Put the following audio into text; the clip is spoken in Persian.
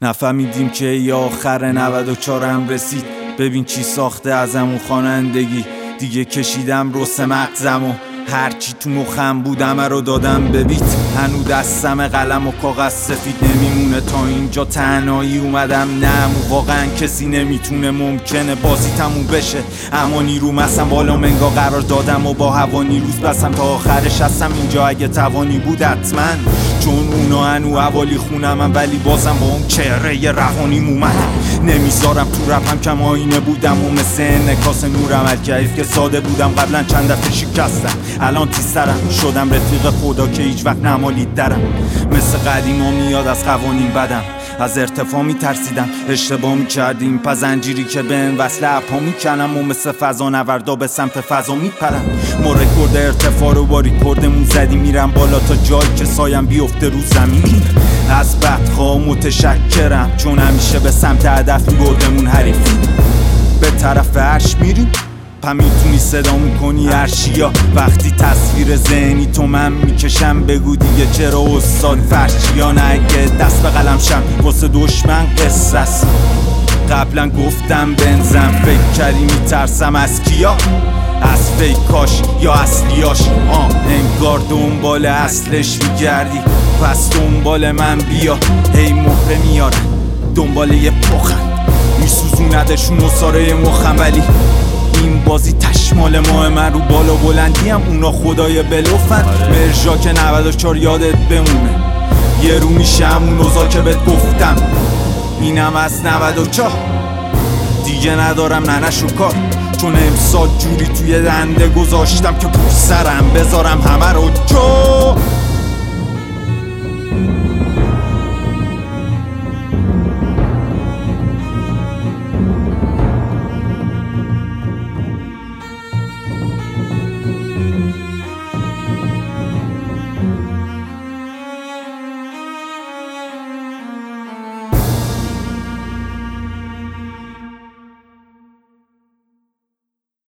نفهمیدیم که یا آخر 94 هم رسید. ببین چی ساخته ازمون خوانندگی. دیگه کشیدم رس مغزم و هرچی تو مخم بودم رو دادم به بیت. هنو دستم قلم و کاغذ سفید نمیمونه. تا اینجا تنهایی اومدم نمو. واقعا کسی نمیتونه ممکنه بازی تموم بشه، اما نیروم هستم بالا منگا قرار دادم و با هوا نیروز بستم تا آخرش هستم اینجا اگه توانی بود حتما. چون اونا هنو حوالی خونم ولی بازم با اون چهره روانیم اومدم. نمیذارم تو رپم کم آینه بودم و مثل انعکاس نورم الکیف که ساده بودم قبلا چند دفعه شکستم. الان تیزترم شدم رفیق خدا که هیچ وقت نمالید درم. مثل قدیما میاد از قوانین بدم، از ارتفاع میترسیدم، اشتباه میکردیم پس زنجیری که به این وصله اپا میکنم و مثل فضا نوردا به سمت فضا میپرم. ما رکورد ارتفاع رو با ریکوردمون زدیم، میرم بالا تا جایی که سایم بیفته رو زمین. از بدخواه متشکرم چون همیشه به سمت هدف میبردمون حریفی. به طرف عرش میریم پا میتونی صدا میکنی عرشیا. وقتی تصویر ذهنی تو من میکشم بگو دیگه چرا استاد فرشیا. نه اگه دست به قلم شم واسه دشمن قصه است. قبلا گفتم بنزم فکر کردی میترسم از کیا؟ از فیکاش یا اصلیاش؟ انگار دنبال اصلش میگردی پس دنبال من بیا. هی مهره میارن دنبال یه پخن میسوزوندشون اصاره مخم، ولی این بازی تشمال ماه من رو بالا بلندی هم اونا خدای بلوفن. مرژا که 94 یادت بمونه، یه رو میشه همون اوضاع که بهت گفتم. اینم از 94 دیگه ندارم ننشو کار، چون امسال جوری توی دنده گذاشتم که پر سرم بذارم همه رو جا.